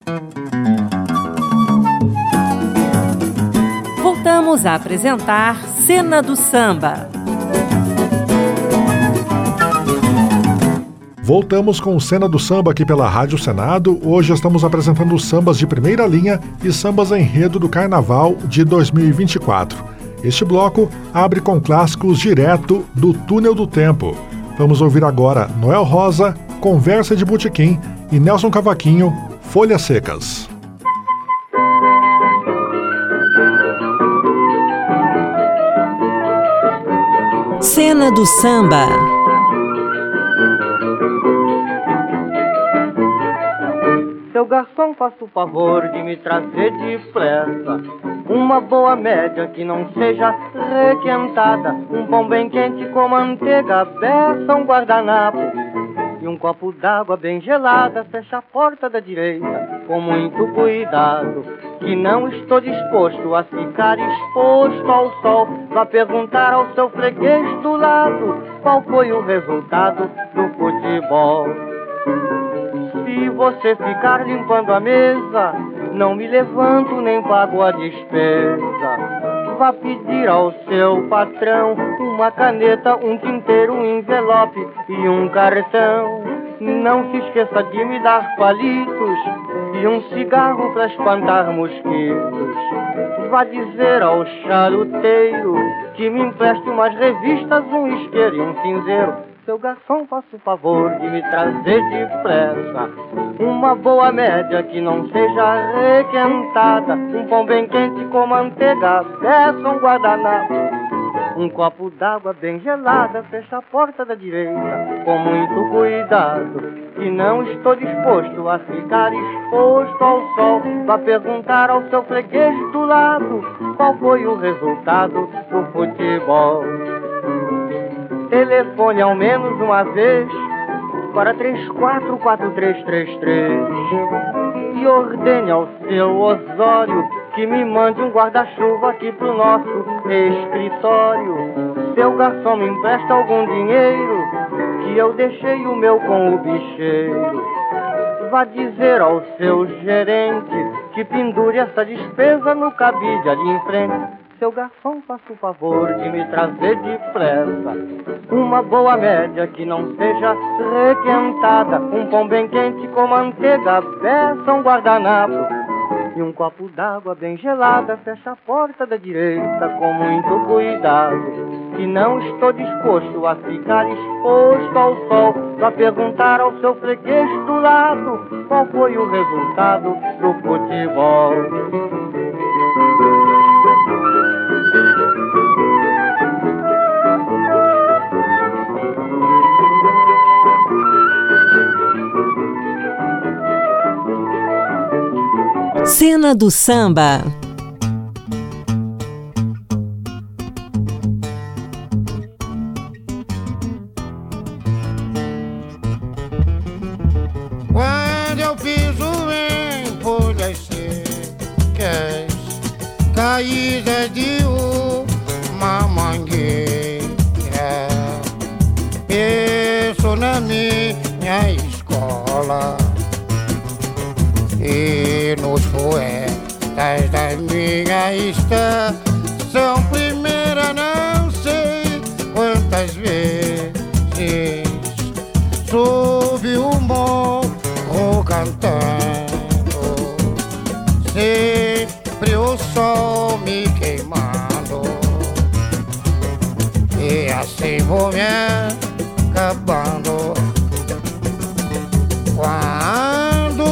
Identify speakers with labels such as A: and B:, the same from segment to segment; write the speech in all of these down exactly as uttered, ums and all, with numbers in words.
A: Voltamos a apresentar Cena do Samba.
B: Voltamos com Cena do Samba aqui pela Rádio Senado. Hoje estamos apresentando sambas de primeira linha e sambas enredo do Carnaval de dois mil e vinte e quatro. Este bloco abre com clássicos direto do Túnel do Tempo. Vamos ouvir agora Noel Rosa, Conversa de Botequim, e Nelson Cavaquinho, Folhas Secas.
A: Cena do Samba.
C: Seu garçom, faça o favor de me trazer depressa uma boa média que não seja requentada, um pão bem quente com manteiga, beça, um guardanapo e um copo d'água bem gelada. Fecha a porta da direita com muito cuidado, que não estou disposto a ficar exposto ao sol. Vá perguntar ao seu freguês do lado qual foi o resultado do futebol. Se você ficar limpando a mesa, não me levanto nem pago a despesa. Vá pedir ao seu patrão uma caneta, um tinteiro, um envelope e um cartão. Não se esqueça de me dar palitos e um cigarro para espantar mosquitos. Vá dizer ao charuteiro que me empreste umas revistas, um isqueiro e um cinzeiro. Seu garçom, faça o favor de me trazer depressa uma boa média que não seja requentada, um pão bem quente com manteiga, beça, um guardanapo, um copo d'água bem gelada. Fecha a porta da direita com muito cuidado, que não estou disposto a ficar exposto ao sol. Vá perguntar ao seu freguês do lado qual foi o resultado do futebol. Telefone ao menos uma vez para três quatro quatro três três três e ordene ao seu Osório que me mande um guarda-chuva aqui pro nosso escritório. Seu garçom, me empresta algum dinheiro, que eu deixei o meu com o bicheiro. Vá dizer ao seu gerente que pendure essa despesa no cabide ali em frente. Seu garçom, faça o favor de me trazer depressa uma boa média que não seja requentada, um pão bem quente com manteiga, beça, um guardanapo e um copo d'água bem gelada. Fecha a porta da direita com muito cuidado, que não estou disposto a ficar exposto ao sol. Vá perguntar ao seu freguês do lado qual foi o resultado do futebol.
A: Cena do Samba.
D: Quando eu piso em folhas secas, caídas de uma mangueira, penso na minha escola e nos poetas da minha estação primeira. Não sei quantas vezes subi o morro cantando, sempre o sol me queimando, e assim vou me acabando. Quando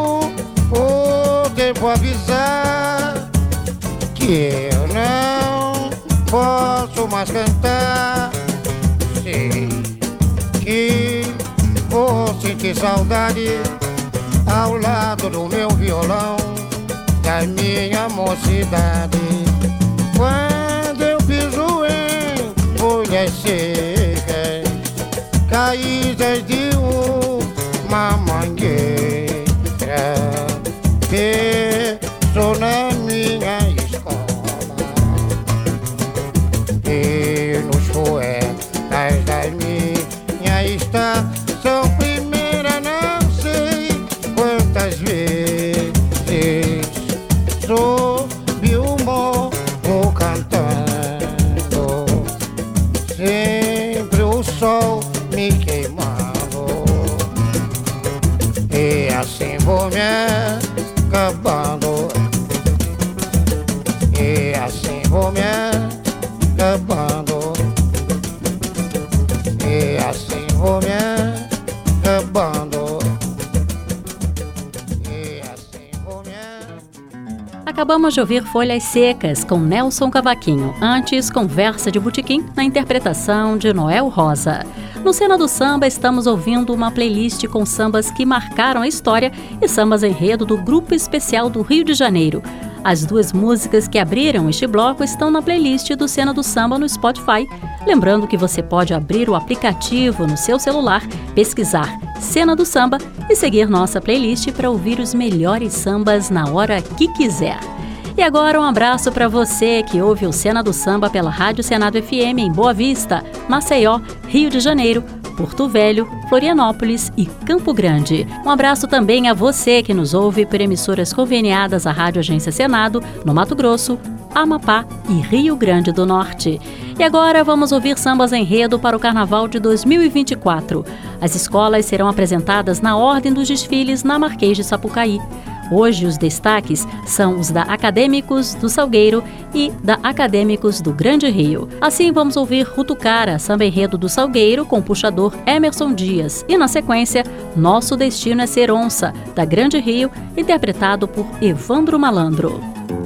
D: vou avisar que eu não posso mais cantar, sei que vou sentir saudade ao lado do meu violão, da minha mocidade. Quando eu piso em folhas secas, caídas de uma mangueira, penso na minha escola e nos poetas da minha estação primeira. Não sei quantas vezes me acabando, e assim vou me acabando, e assim vou me acabando, e assim vou me...
E: Acabamos de ouvir Folhas Secas, com Nelson Cavaquinho. Antes, Conversa de Botequim, na interpretação de Noel Rosa. No Cena do Samba, estamos ouvindo uma playlist com sambas que marcaram a história e sambas enredo do Grupo Especial do Rio de Janeiro. As duas músicas que abriram este bloco estão na playlist do Cena do Samba no Spotify. Lembrando que você pode abrir o aplicativo no seu celular, pesquisar Cena do Samba e seguir nossa playlist para ouvir os melhores sambas na hora que quiser. E agora um abraço para você que ouve o Cena do Samba pela Rádio Senado F M em Boa Vista, Maceió, Rio de Janeiro, Porto Velho, Florianópolis e Campo Grande. Um abraço também a você que nos ouve por emissoras conveniadas à Rádio Agência Senado, no Mato Grosso, Amapá e Rio Grande do Norte. E agora vamos ouvir sambas enredo para o Carnaval de dois mil e vinte e quatro. As escolas serão apresentadas na ordem dos desfiles na Marquês de Sapucaí. Hoje os destaques são os da Acadêmicos do Salgueiro e da Acadêmicos do Grande Rio. Assim vamos ouvir Rutucara, samba enredo do Salgueiro com o puxador Emerson Dias. E na sequência, Nosso Destino é Ser Onça, da Grande Rio, interpretado por Evandro Malandro.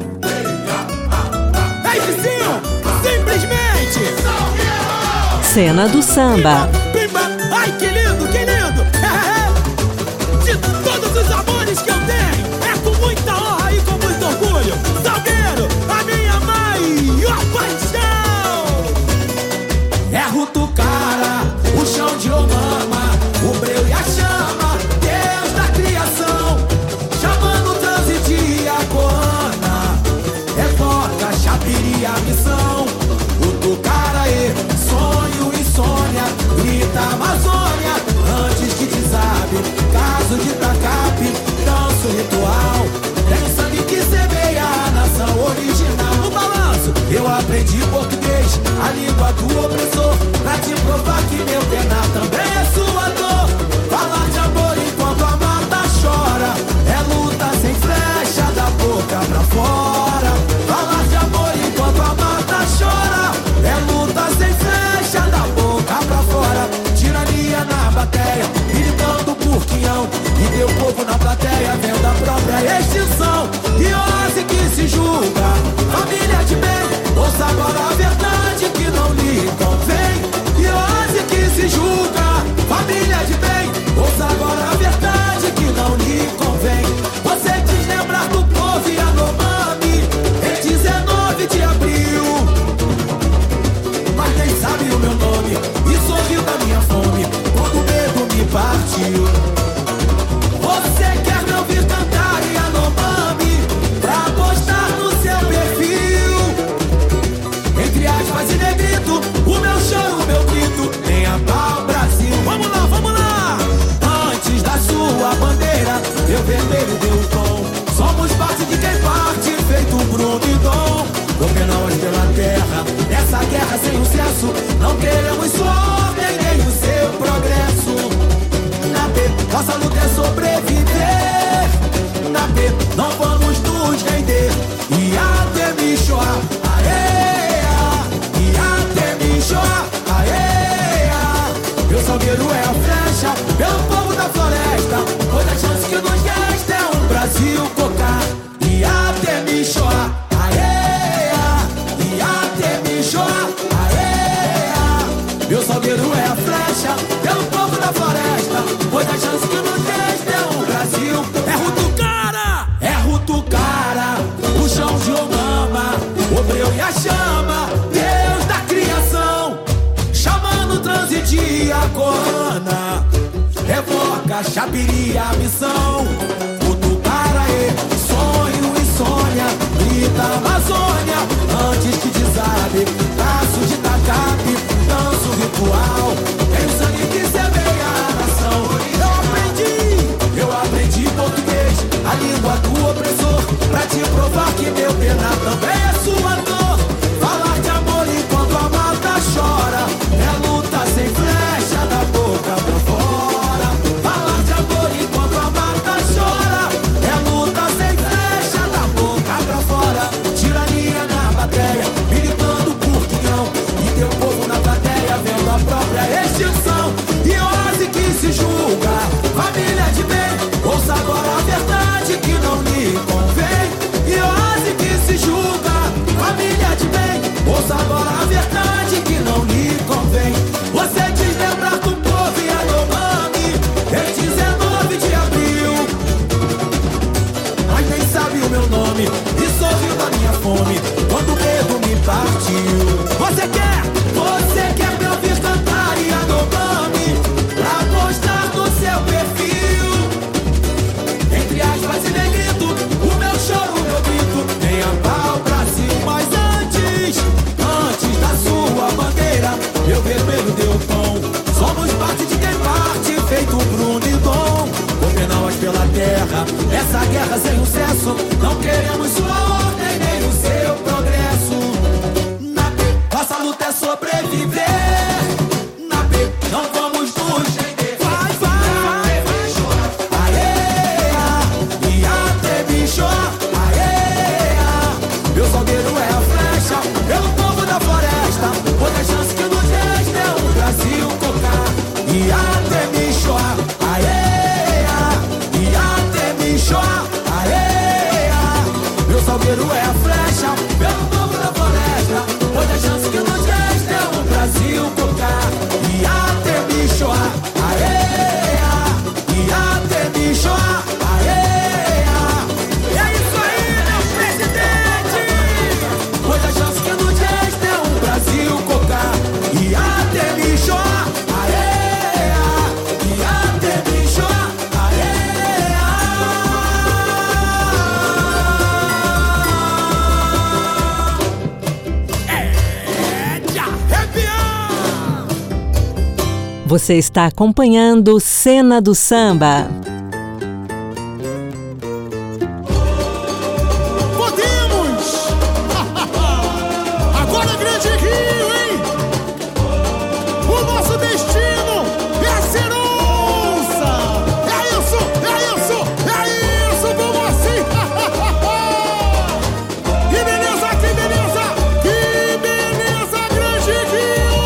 F: Ei, vizinho! Simplesmente!
A: Cena do Samba.
F: Ai, que lindo, que lindo! De todos os amores que eu tenho, é com muita honra e com muito orgulho, Salgueiro, a minha maior paixão! É Rutucara, o chão de Omama, o breu e a chama, Deus da criação, chamando o trânsito e a Coana, evoca Chapiri a missão, Rutucara e sonho, insônia, grita Amazônia, antes que desabe, caso de tacape, danço ritual, tem sangue que semeia a nação original. No balanço, eu aprendi português, a língua do opressor, pra te provar que meu penar também é sua dor. Falar de amor enquanto a mata chora, é luta sem flecha da boca pra fora. Falar de amor enquanto a mata chora, é luta sem flecha da boca pra fora. Tirania na bateria, gritando por quinhão, e meu povo na plateia vendo a própria extinção. E hoje que se julga, família de bem, ouça agora a verdade que não lhe convém. E hoje que se julga, família de bem, ouça agora a verdade que não lhe convém. Você quis lembrar do povo e Yanomami em dezenove de abril, mas nem sabe o meu nome e sorriu da minha fome quando o medo me partiu. Você quer me ouvir cantar Yanomami pra postar no seu perfil, entre aspas e negrito, o meu choro, o meu grito, venha pau Brasil. Vamos lá, vamos lá! Antes da sua bandeira, eu vermelho deu o tom. Somos parte de quem parte, feito Bruno e Dom. Governamos pela terra, nessa guerra sem sucesso, não queremos sua ordem nem o seu progresso. Na B, nossa luta é sobreviver. Na B, não vamos nos render. E até me chorar, aê, e até me chorar, aê. Meu salgueiro é a flecha, pelo povo da floresta, pois a chance que nos resta é um Brasil cocar. E até me chorar, meu salgueiro é a flecha, pelo povo da floresta, pois a chance que nos resta é um Brasil. É Rutucara, é Rutucara, o chão de Omama, o breu e a chama, Deus da criação, chamando o trânsito e a Coana, evoca Chapiri a missão. Rutucara e sonho, insônia, grita Amazônia, antes que desabe, traço de tacape, danço ritual, tem o sangue que semeia a nação. Eu aprendi, eu aprendi português, a língua do opressor, pra te provar que meu penar também é sua dor. Falar de amor enquanto a mata chora, é luta sem flecha da boca pra fora. Falar de amor enquanto a mata chora, meu nome e sorriu da minha fome quando o medo me partiu. Você quer? Você quer me ouvir cantar e adobame pra postar no seu perfil? Entre aspas e negrito, o meu choro, o meu grito, venha pau pra cima. Mas antes, antes da sua bandeira, meu vermelho deu pão. Somos parte de quem parte, feito Bruno e Dom. Copenauas pela terra, essa guerra sem sucesso. Não queremos sua ordem nem o seu progresso. Na P, nossa luta é sobreviver. Na P, não vamos nos render. Vai, vai, vai. Aê, e até bicho. Aê, meu salgueiro é a flecha pelo povo da floresta. Outra chance que nos resta é o Brasil cocar. E até bicho. Aê, e até bicho. Aê, meu salgueiro é a flecha pelo povo da floresta. Outra chance que nos resta é o Brasil tocar. E até bicho. Aê, e até bicho. Aê, é isso aí, meu presidente. Outra chance que nos resta é o Brasil tocar. E até bicho. Aê, e até bicho.
A: Você está acompanhando Cena do Samba.
F: Podemos! Agora Grande Rio, hein? O nosso destino é ser onça! É isso, é isso, é isso, vamos assim! Que beleza, que beleza, que beleza, Grande Rio!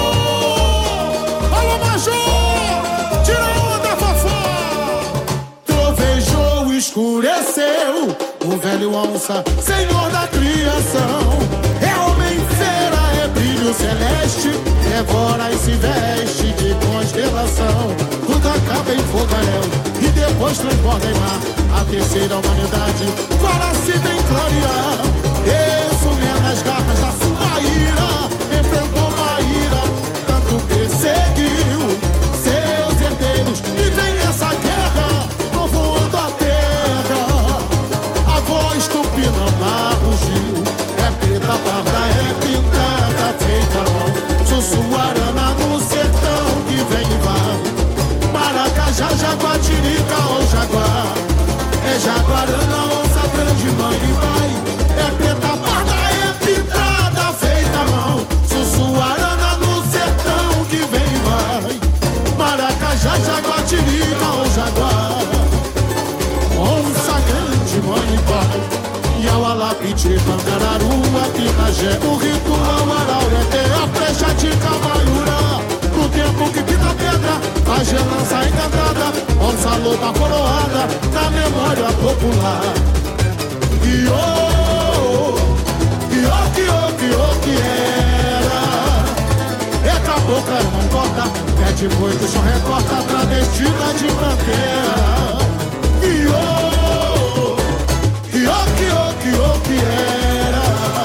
F: Alô, Major! Tira a onda, Fafá! Trovejou, escureceu, o velho onça, senhor da criação. É homem fera, é brilho celeste, devora e se veste de constelação. Tudo acaba em fogaréu e depois transborda em mar. A terceira humanidade para se bem clarear. Exumendo as garras da sua ira, enfrentou Maíra, tanto perseguiu seus herdeiros. E vem essa guerra, povoando a terra. A voz tupinambá rugiu, é preta, parda, é pintada, feita à mão. Sussuarana no sertão que vem e vai. Maracajá, jaguatirica ou jaguar. É jaguarana, onça grande, mãe e pai. É preta, parda, é pintada, feita à mão. Sussuarana no sertão que vem e vai. Maracajá, jaguatirica ou jaguar. Onça grande, mãe e pai. Yaualapiti, Pancararu, Apinagé. O ritual Araureté, a flecha de Camaiura. No tempo que pinta pedra, a gelança encantada. Onça loba coroada, na memória popular. E oh, que oh, que oh, que oh, que era. É cabocla, não corta, é de boi que só recorta, travestida de pantera. E oh, que oh, que oh, que oh, que era.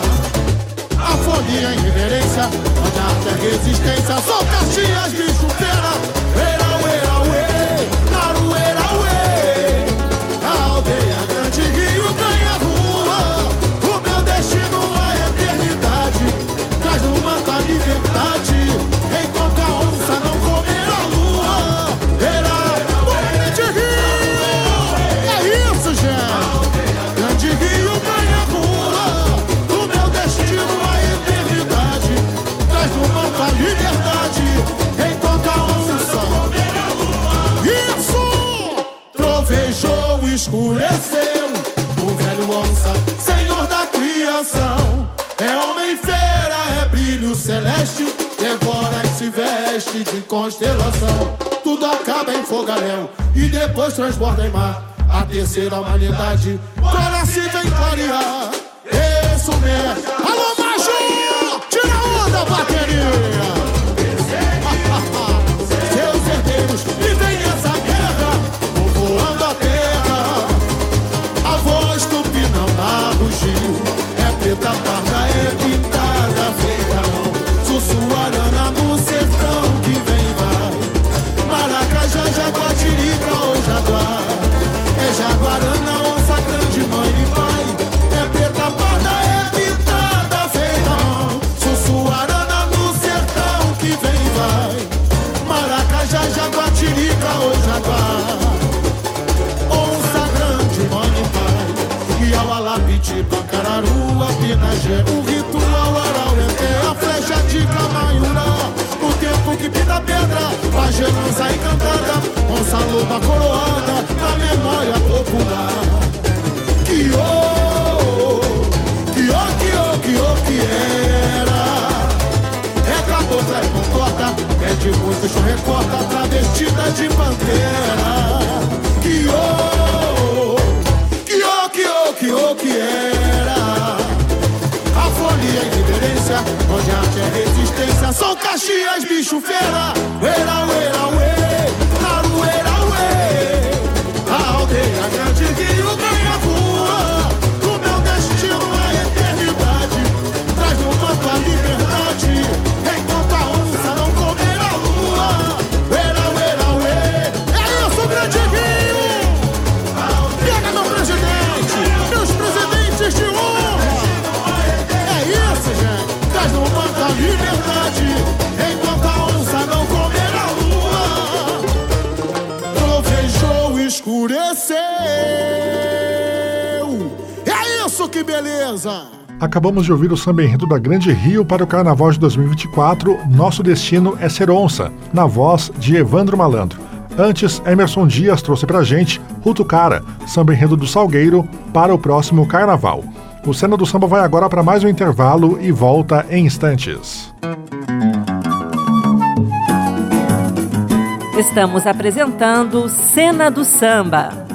F: A folia em reverência, onde a arte é resistência. Sou Caxias, bicho fera. Era, era, uê, naru, era, uê. A aldeia Grande Rio ganha rua. O meu destino é eternidade. Traz no manto a liberdade. Enquanto a onça não comer a lua. Era, era, Grande Rio. É isso, gente. Grande Rio ganha rua. O meu destino é eternidade. Traz no manto a liberdade. Enquanto a onça comer a lua. Isso! Trovejou, escureceu. O velho onça, senhor da criação. É homem fera, é brilho celeste. Devora e se veste de constelação. Tudo acaba em fogaréu e depois transborda em mar. A terceira humanidade para se vem clarear. Isso mesmo. Alô, Major! Tira a onda, bateria! Seus herdeiros vivem essa guerra, povoando a terra. A voz tupinambá
D: fugir. É preta, parda, é pintada, feita mão. Sussuarana no sertão que vem vai. Maracajá, jaguatirica ou jaguar. É jaguarana, onça grande, mãe e pai. É preta, parda, é pintada, feita mão. Sussuarana no sertão que vem vai. Maracajá, jaguatirica ou jaguar. Onça grande, mãe e pai. Iauá, Pitiba, Cararu, Pinagé. O ritual araureté, a flecha de Camaiurá. O tempo que pinta pedra, pagelança encantada. Onça loba coroada, na memória popular. Que ô, que ô, que ô, que ô, que era. É cabocla, é contorta, é de muito chão recorta, travestida de pantera. Que ô, que ô, que ô, que ô, que era. A folia e reverência, onde a arte é resistência. São Caxias, bicho feira. Uera, uera, uê, aruera, uê. A aldeia grande Rio ganha rua. O meu destino é a eternidade. Traz no manto a liberdade. Enquanto a onça não comer a lua. Uera, uera, uê. É isso, grande Rio. Pega meu presidente, meus presidentes de honra. É isso, gente. Traz no manto a liberdade. Enquanto a onça não comer a lua. Trovejou, escureceu. É isso, que beleza.
B: Acabamos de ouvir o samba enredo da Grande Rio para o Carnaval de dois mil e vinte e quatro, Nosso Destino é Ser Onça, na voz de Evandro Malandro. Antes, Emerson Dias trouxe pra gente Rutucara, samba enredo do Salgueiro, para o próximo Carnaval. O Cena do Samba vai agora para mais um intervalo e volta em instantes.
A: Estamos apresentando Cena do Samba.